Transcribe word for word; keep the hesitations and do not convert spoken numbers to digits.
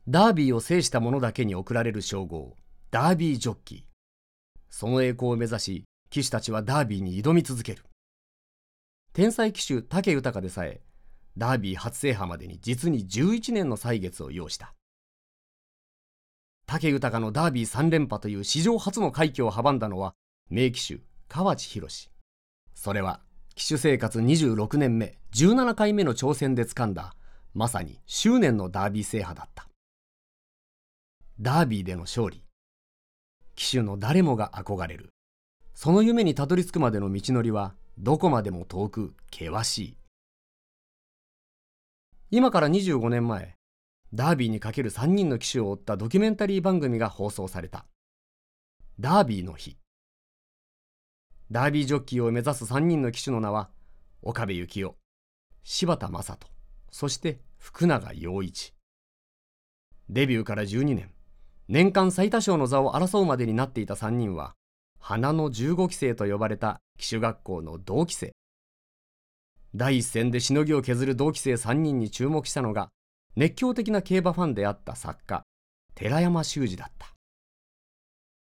ダービーを制した者だけに贈られる称号、ダービージョッキー。その栄光を目指し、騎手たちはダービーに挑み続ける。天才騎手武豊でさえ、ダービー初制覇までに実にじゅういちねんの歳月を要した。武豊のダービーさん連覇という史上初の快挙を阻んだのは名騎手河内宏。それは騎手生活にじゅうろくねんめ、じゅうななかいめの挑戦で掴んだまさに執念のダービー制覇だった。ダービーでの勝利、騎手の誰もが憧れる。その夢にたどり着くまでの道のりはどこまでも遠く険しい。今からにじゅうごねんまえ、ダービーにかけるさんにんの騎手を追ったドキュメンタリー番組が放送された。ダービーの日。ダービージョッキーを目指すさんにんの騎手の名は岡部幸夫、柴田正人、そして福永陽一。デビューからじゅうにねん、年間最多勝の座を争うまでになっていたさんにんは花のじゅうごきせいと呼ばれた騎手学校の同期生。第一線でしのぎを削る同期生さんにんに注目したのが熱狂的な競馬ファンであった作家寺山修司だった。